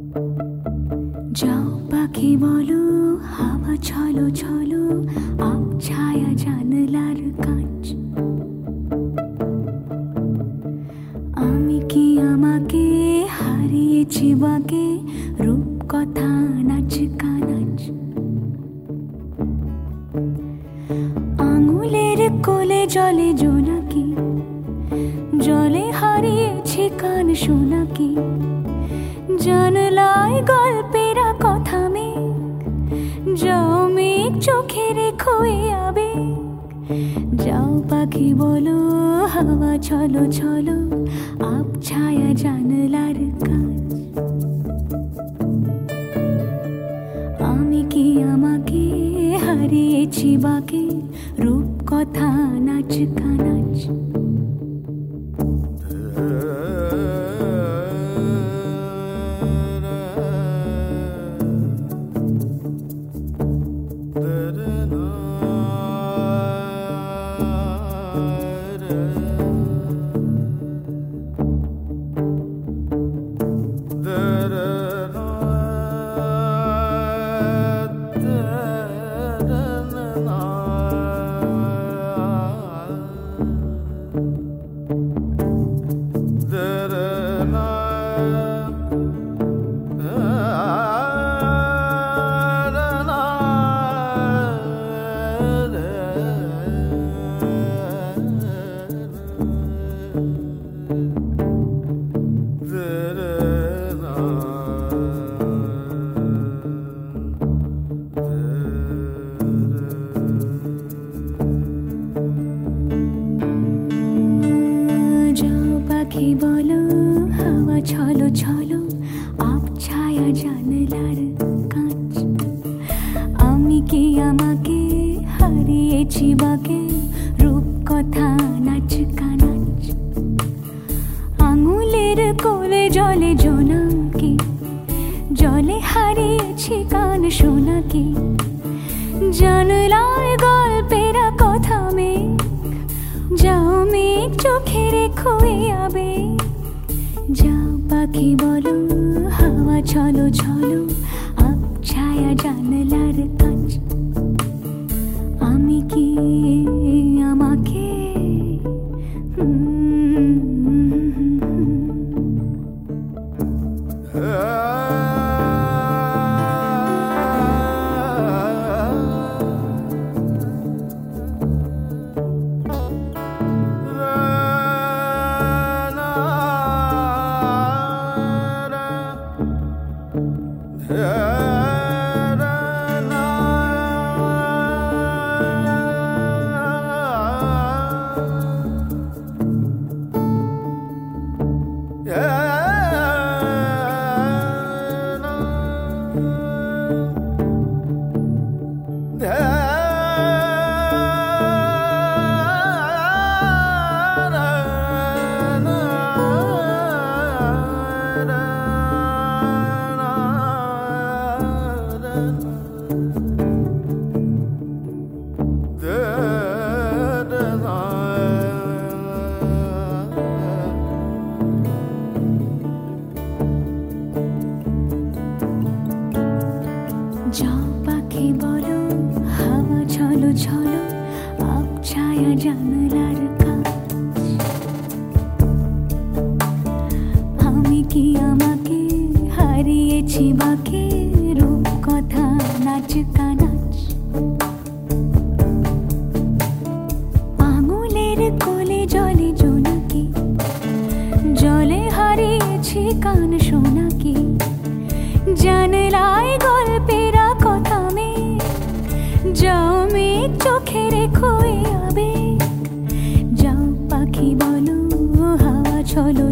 যাও পাখি বলো, হাওয়া ছলো ছলো, আব ছায়া জানলার কাঁচ। আমি কি আমাকে হারিয়েছি বাকে, রূপ কথা নাচ কানাচ। আঙুলের কোলে জলে জোনাকি, জলে হারিয়েছি কান শোনাকি। জানলায় গল্পেরা কথা মেঘ, যাও মেঘ চোখে রেখো এ আবেগ। যাও পাখি বলো, হাওয়া ছলো ছলো, আব ছায়া জানলার কাঁচ। আমি কি আমাকে হারিয়েছি বাকে, রূপ কথা নাচ কানাচ। পাখি বলো, হাওয়া ছলো ছলো, আব ছায়া জানলার কাঁচ। আমি কি আমাকে হারিয়েছি বাকে, রূপ কথা নাচ কানাচ। আঙুলের কোলে জলে জোনাকি, জলে হারিয়েছি কান শোনাকি। জানলায় গল্পেরা কথা মেঘ, যাও মেঘ চোখে রেখো এ আবেগ। যাও পাখি বলো, হাওয়া ছলো ছলো, আব ছায়া জানলার কাঁচ। আমি কি আমাকে যাও পাখি বলো, হাওয়া ছলো ছলো, আব ছায়া জানলার কাঁচ। আমি কি আমাকে হারিয়েছি বাকে, রূপ কথা নাচ কানাচ। আঙুলের কোলে জলে জোনাকি, জলে হারিয়েছি কান শোনাকি। জানলায় গল্পেরা কথা মেঘ, যাও মেঘ চোখে রেখো এ আবেগ। যাও পাখি বলো, হাওয়া ছলো